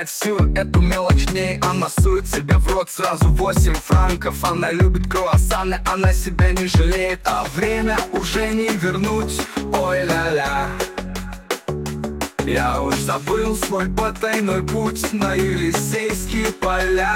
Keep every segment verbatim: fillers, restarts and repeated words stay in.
знает всю эту мелочь дней. Она сует себе в рот сразу восемь франков. Она любит круассаны, она себя не жалеет. А время уже не вернуть, ой ля-ля. Я уж забыл свой потайной путь на Елисейские поля.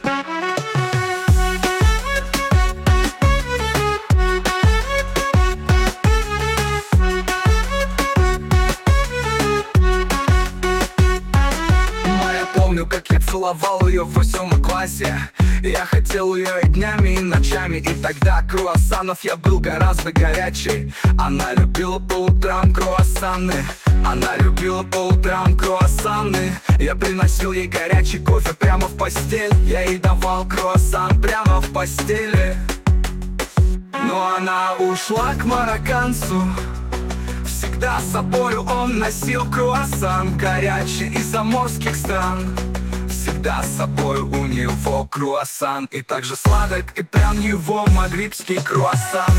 Помню, как я целовал ее в восьмом классе. Я хотел ее и днями, и ночами. И тогда круассанов я был гораздо горячей. Она любила по утрам круассаны. Она любила по утрам круассаны. Я приносил ей горячий кофе прямо в постель. Я ей давал круассан прямо в постели. Но она ушла к марокканцу. Всегда с собою он носил круассан, горячий из заморских стран. Всегда с собой у него круассан, и также сладок и прям его магрибский круассан.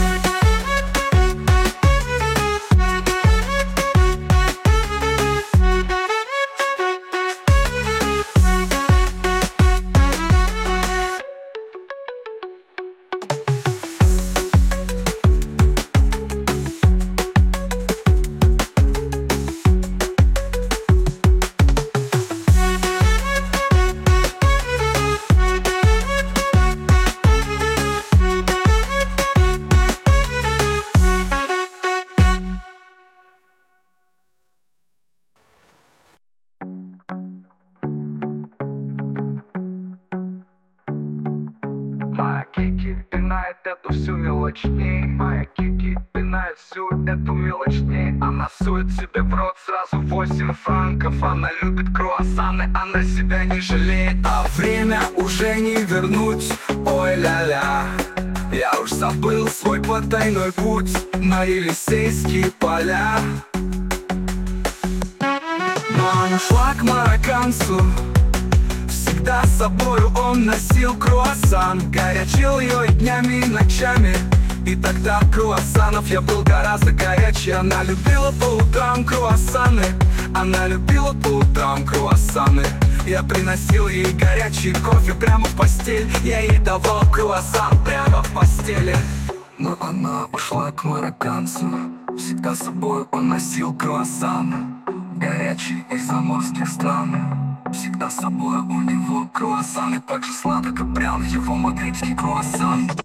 Моя Кики пинает эту всю мелочь дней. Моя Кики пинает всю эту мелочь дней. Она сует себе в рот сразу восемь франков. Она любит круассаны, она себя не жалеет. А время уже не вернуть, ой ля-ля. Я уж забыл свой потайной путь на Елисейские поля. Но она шла к марокканцу. Всегда с собою он носил круассан, горячил ее и днями, и ночами. И тогда от круассанов я был гораздо горячей. Она любила по утрам круассаны. Она любила по утрам круассаны. Я приносил ей горячий кофе прямо в постель. Я ей давал круассан прямо в постели. Но она ушла к марокканцу. Всегда с собой он носил круассан, горячий из заморских стран. Всегда с собой у него круассаны, так же сладок и прям его магрибский круассан.